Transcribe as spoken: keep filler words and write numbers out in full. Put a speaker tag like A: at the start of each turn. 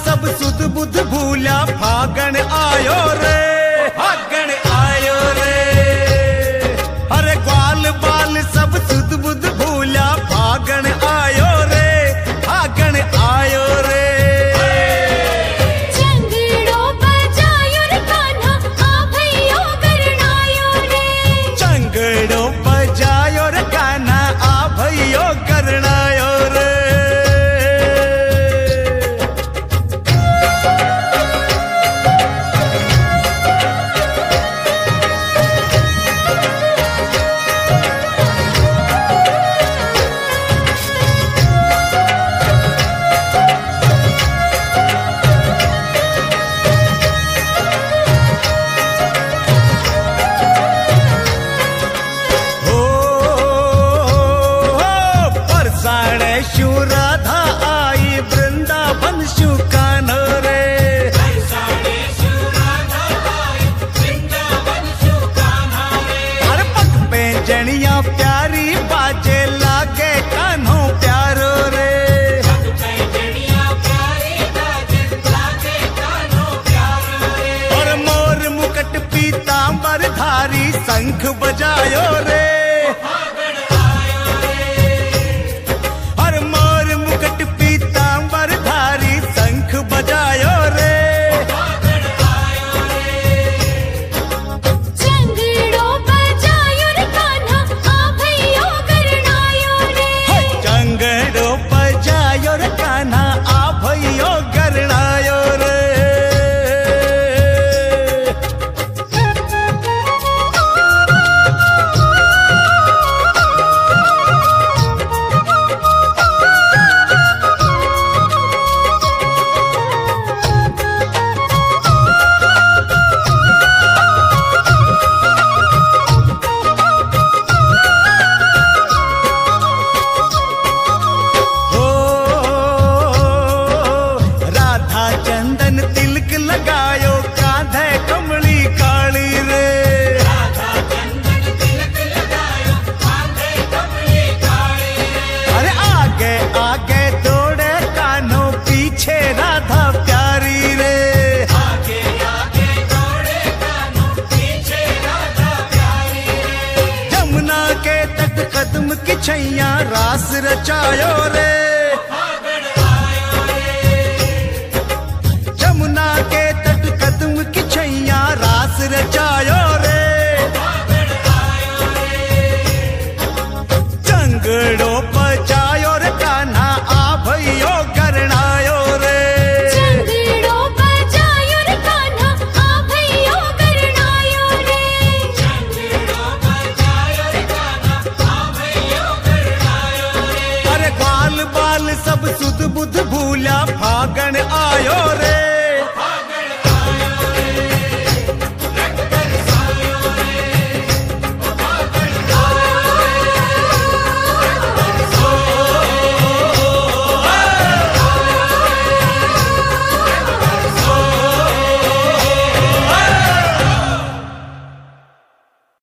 A: सब सुध बुध भूला फागण आयो रे, फागण आयो रे। अरे ग्वाल बाल सब सुध बुध भूला फागण आयो रे, फागण आयो रे।
B: चंगड़ो बजायो रे कान्हा आ भैयो करनायो रे,
A: चंगड़ो बजायो रे कान्हा आ भैयो करनायो रे। शु राधा आई वृंदावन शु कान्हो रे, अरे पग पे जनिया प्यारी बाजे लागे कान्हो प्यारो रे। और मोर मुकुट पीतांबर धारी शंख बजायो रे, बजायो रे।
B: चंगड़ो बजायो रे कान्हा आ भैयो करनायो रे,
A: चंगड़ो बजायो रे कान्हा आ भैयो करनायो रे। चंदन तिलक लगायो कांधे कमली काली रे, अरे आगे आगे दौड़े कान्हो पीछे राधा प्यारी रे, आगे आगे दौड़े कान्हो पीछे राधा प्यारी रे। जमुना के तट कदम की छैया रास रचायो रे,